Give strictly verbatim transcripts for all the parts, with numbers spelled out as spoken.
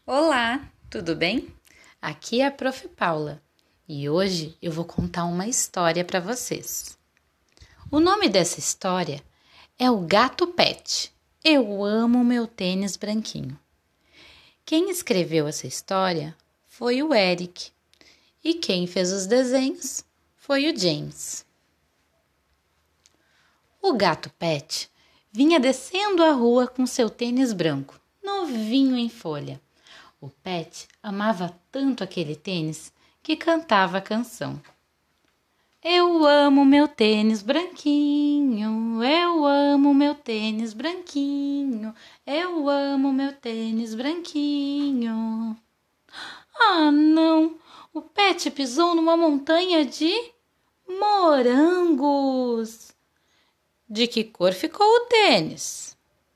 Olá, tudo bem? Aqui é a Prof. Paula e hoje eu vou contar uma história para vocês. O nome dessa história é O Gato Pet. Eu amo meu tênis branquinho. Quem escreveu essa história foi o Eric e quem fez os desenhos foi o James. O gato Pet vinha descendo a rua com seu tênis branco, novinho em folha. O Pet amava tanto aquele tênis que cantava a canção. Eu amo meu tênis branquinho, eu amo meu tênis branquinho, eu amo meu tênis branquinho. Ah, não! O Pet pisou numa montanha de morangos. De que cor ficou o tênis?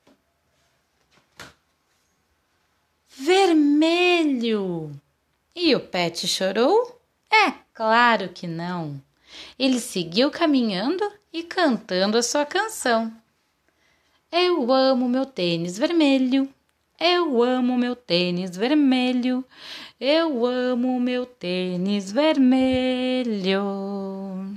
Vermelho! E o Pet chorou? É claro que não. Ele seguiu caminhando e cantando a sua canção. Eu amo meu tênis vermelho, eu amo meu tênis vermelho, eu amo meu tênis vermelho.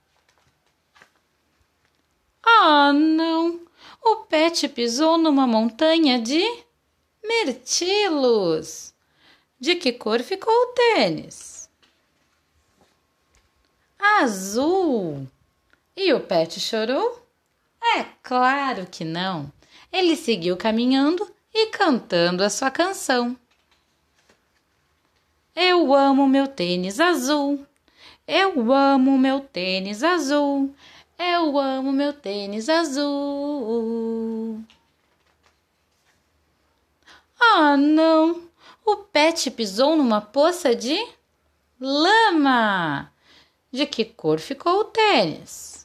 Ah, não! O Pet pisou numa montanha de mirtilos. De que cor ficou o tênis? Azul. E o Pet chorou? É claro que não. Ele seguiu caminhando e cantando a sua canção. Eu amo meu tênis azul. Eu amo meu tênis azul. Eu amo meu tênis azul. Ah, não! O Pet pisou numa poça de lama. De que cor ficou o tênis?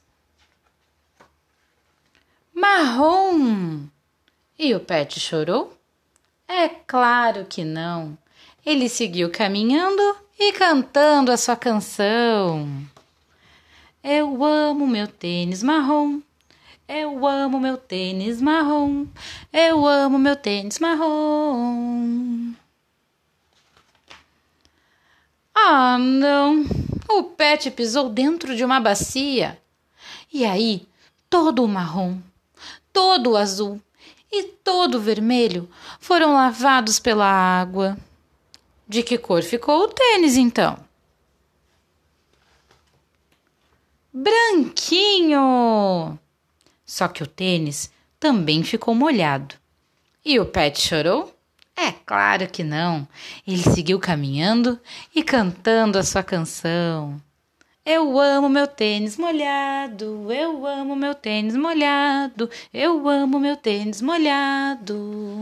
Marrom. E o Pet chorou? É claro que não. Ele seguiu caminhando e cantando a sua canção. Eu amo meu tênis marrom. Eu amo meu tênis marrom, eu amo meu tênis marrom. Ah, não! O Pet pisou dentro de uma bacia. E aí, todo o marrom, todo o azul e todo o vermelho foram lavados pela água. De que cor ficou o tênis, então? Branquinho! Só que o tênis também ficou molhado. E o Pet chorou? É claro que não. Ele seguiu caminhando e cantando a sua canção. Eu amo meu tênis molhado, eu amo meu tênis molhado, eu amo meu tênis molhado.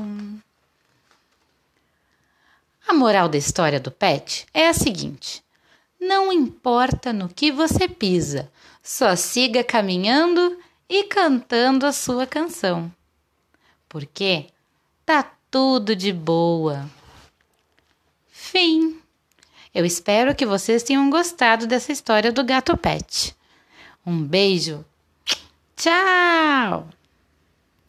A moral da história do Pet é a seguinte: não importa no que você pisa, só siga caminhando e cantando a sua canção, porque tá tudo de boa. Fim. Eu espero que vocês tenham gostado dessa história do gato Pet. Um beijo. Tchau!